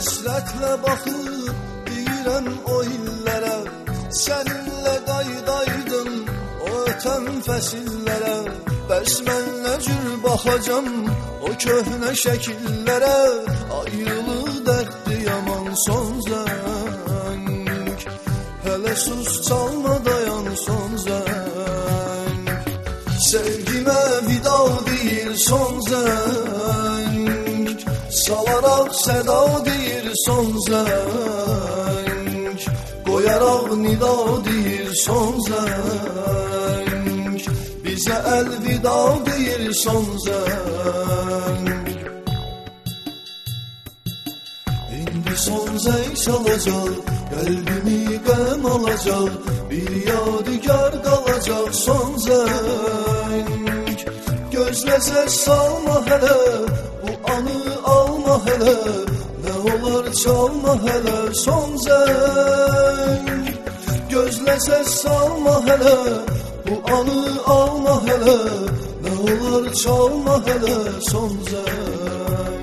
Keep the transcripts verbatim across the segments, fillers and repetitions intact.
həsrətlə baxıb deyirəm o illərə, səninlə qaydaydım o ötən fəsillərə. Bəs mən nə cür baxacam o köhnə şəkillərə, ayrılıq dərddi yaman son zəng. Hələ sus çalma dayan son zəng, sevgimə vida deyir son zəng, salaraq səda deyir son zəng, qoyaraq nida deyir son zəng, bizə əlvida deyir son zəng. İndi son zəng çalacaq, qəlbimi qəm alacaq, bir yadigar qalacaq son zəng. Gözlə səs salma hələ, bu anı alma hələ, nə olar çalma hələ son zəng. Gözlə səs salma hələ, bu anı alma hələ, nə olar çalma hələ son zəng.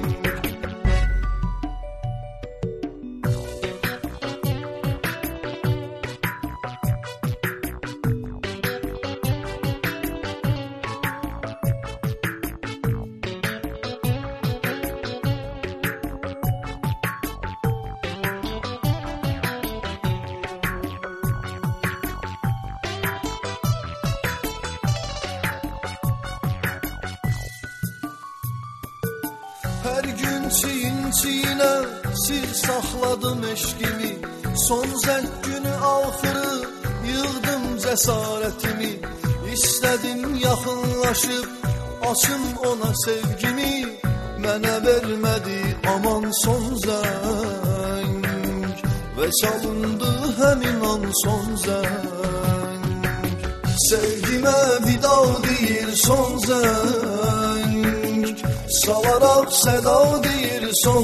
Hər gün çiyin-çiyinə sir saxladım eşqimi, son zəng günü axırı yığdım cəsarətimi. İstədim yaxınlaşıb açım ona sevgimi, mənə vermədi aman son zəng, və çalındı həmin an son zəng. Sevgimə vida deyir son zəng, salaraq səda deyir son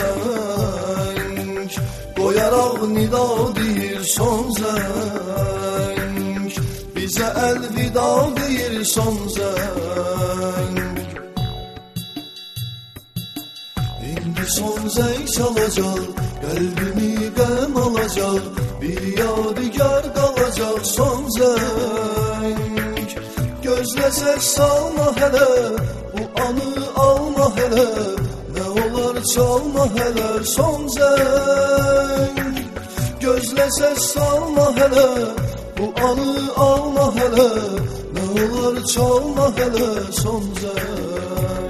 zəng, qoyaraq nida deyir son zəng, bizə əlvida deyir son zəng. İndi son zəng çalacaq, qəlbimi qəm alacaq, bir yadigar qalacaq son zəng. Gözlə səs salma hələ, bu anı alma hələ, nə olar çalma hələ son zəng. Gözlə səs salma hələ, bu anı alma hələ, nə olar çalma hələ son zəng.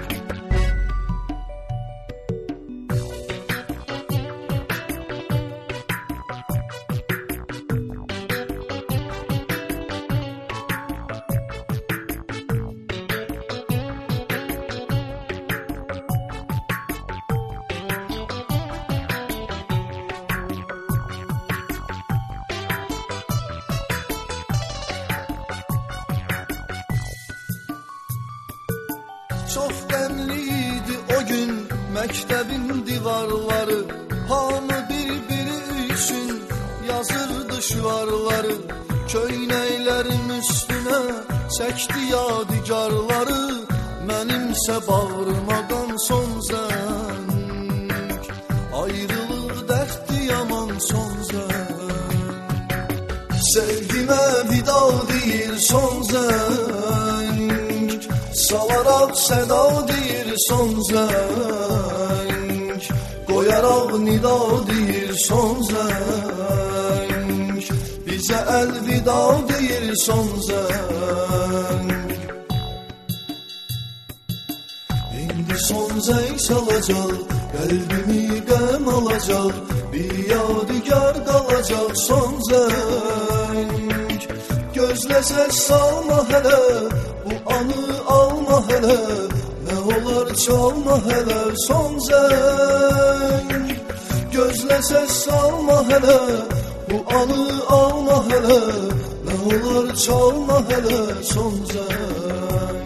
Çox qəmli idi o gün məktəbin divarları, hamı bir-biri üçün yazırdı şüarları. Köynəklərim üstünə çəkdi yadigarları, mənimsə bağrıma qan son zəng. Ayrılıq dərddi yaman son zəng, sevgimə vida deyir son zəng, salaraq səda deyir son zəng, qoyaraq nida deyir son zəng, bizə əlvida deyir son zəng. İndi son zəng çalacaq, qəlbimi qəm alacaq, bir yadigar qalacaq son zəng. Gözlə səs salma hələ, bu anı alma hələ, nə olar çalma hələ son zəng. Gözlə səs salma hələ, bu anı alma hələ, nə olar çalma hələ son zəng.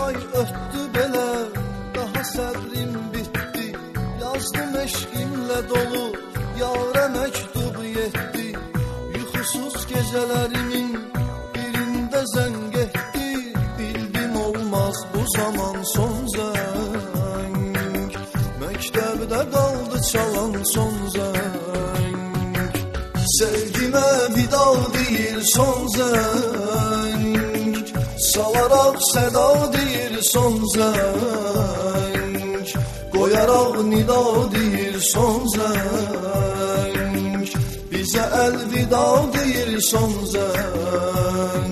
ay ötdü belə, daha səbrim bitdi. Yazdım eşqimlə dolu, yara məktub yetdi. Yuxusuz gecələrimin birində zəng etdi. Bildim olmaz bu zaman son zəng, məktəbdə qaldı çalan son zəng. Sevgimə vida deyir son zəng, salaraq səda deyir son zəng, qoyaraq nida deyir son zəng, bizə əlvida deyir son zəng.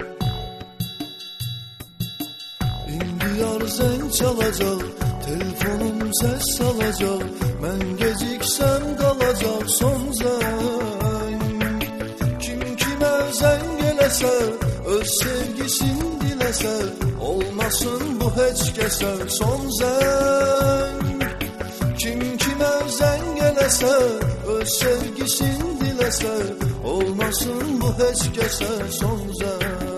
İndi yar zəng çalacaq, telefonum səs salacaq, mən geciksəm qalacaq son zəng. Kim kimə zəng eləsə, öz sevgisin diləsə, olmasın bu heç kəsə son zəng. Kim kimə zəng eləsə, öz sevgisin diləsə, olmasın bu heç kəsə son zəng.